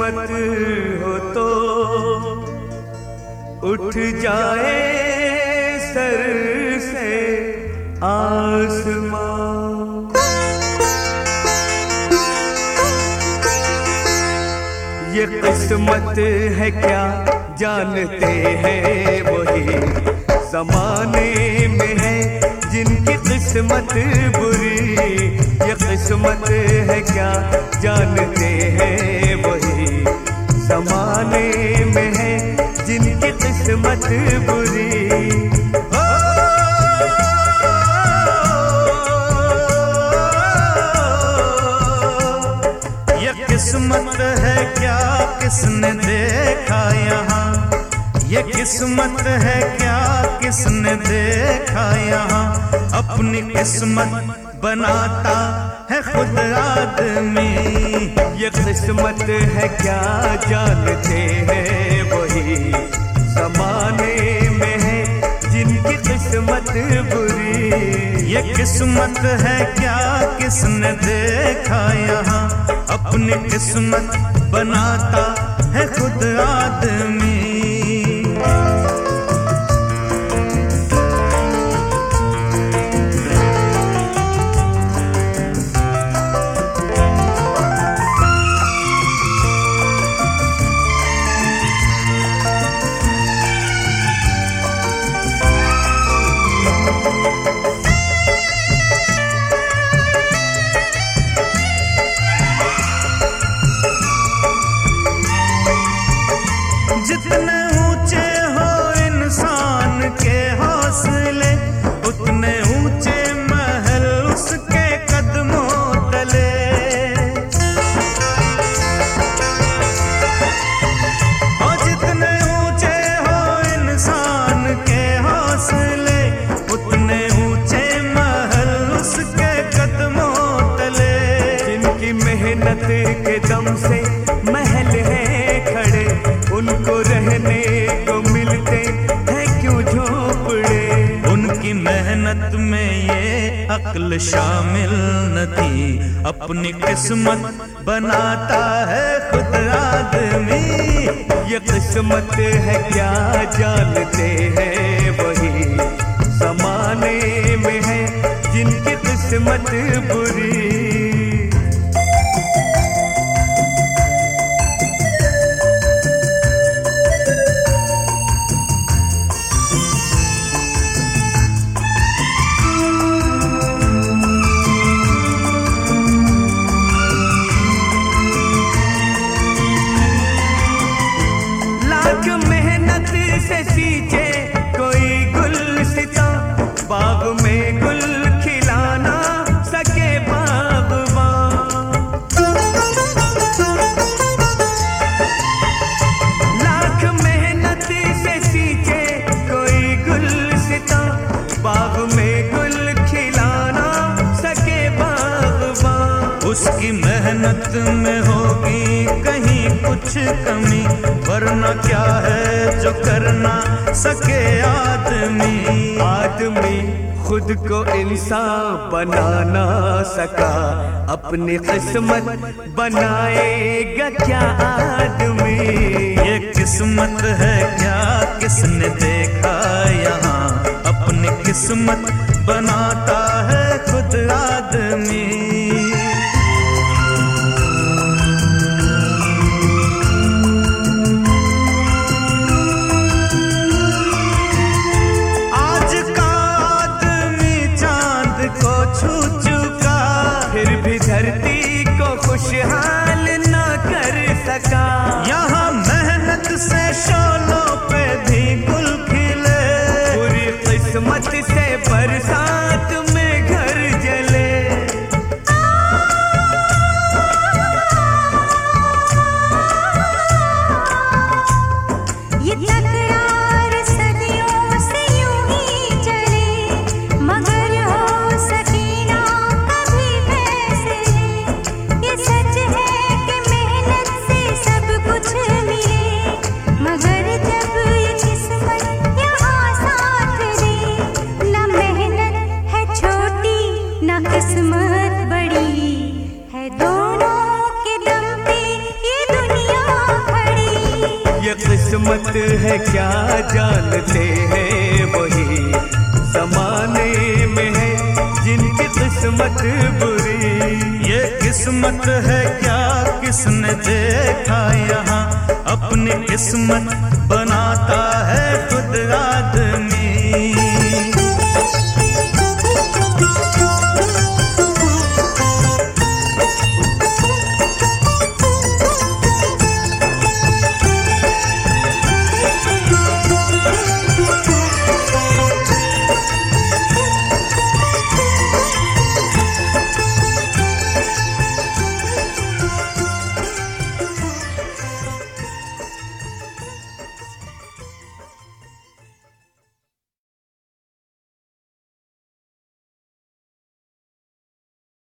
किस्मत हो तो उठ जाए सर से आसमां। ये किस्मत है क्या जानते हैं वही ज़माने में है जिनकी किस्मत बुरी। ये किस्मत है क्या जानते हैं वही ज़माने में है जिनकी किस्मत बुरी। ये किस्मत है क्या किसने देखा यहाँ, ये किस्मत है क्या किसने देखा यहाँ। अपनी किस्मत बनाता है खुद आदमी। ये किस्मत है क्या जानते हैं वही ज़माने में है जिनकी किस्मत बुरी। ये किस्मत है क्या किसने देखा यहाँ। अपनी किस्मत बनाता है खुद आदमी। जितने ऊंचे हो इंसान के हौसले, उतने ऊंचे महल उसके कदमों तले। और जितने ऊंचे हो इंसान के हौसले, उतने ऊंचे महल उसके कदमों तले। जिनकी मेहनत के दम से महल है खड़े, उनको रहने को मिलते हैं क्यों झोपड़े। उनकी मेहनत में ये अक्ल शामिल न थी। अपनी किस्मत बनाता है खुद आदमी। ये किस्मत है क्या जानते हैं वही ज़माने में है जिनकी किस्मत बुरी। मेहनत से सींचे कोई गुलसिता, बाग में गुल खिलाना सके बागबान। लाख मेहनत से सींचे कोई गुलसिता, बाग में गुल खिलाना सके बागबान। उसकी मेहनत में होगी कहीं कुछ कमी, वरना क्या है जो करना सके आदमी। आदमी खुद को इंसान बना ना सका, अपनी किस्मत बनाएगा क्या आदमी। ये किस्मत है क्या किसने देखा यहाँ। अपनी किस्मत बनाता है खुद आदमी। फिर भी धरती को खुशहाल ना कर सका। यहाँ मेहनत से शोलों पे भी गुल खिले, पूरी किस्मत से बरसात में घर जले। ये तकरार सदियों से यूं ही चले, मगर हो सके ना कभी फैसले। ये सच है कि मेहनत से सब कुछ मिले, मगर जब ये किस्मत यहाँ साथ दे। ना मेहनत है छोटी ना किस्मत बड़ी, है दोनों के दम पे ये दुनिया किस्मत है क्या जानते हैं, वही जमाने में है जिनकी किस्मत बुरी। ये किस्मत है क्या किसने देखा यहाँ, अपनी किस्मत बनाता है खुद आदमी।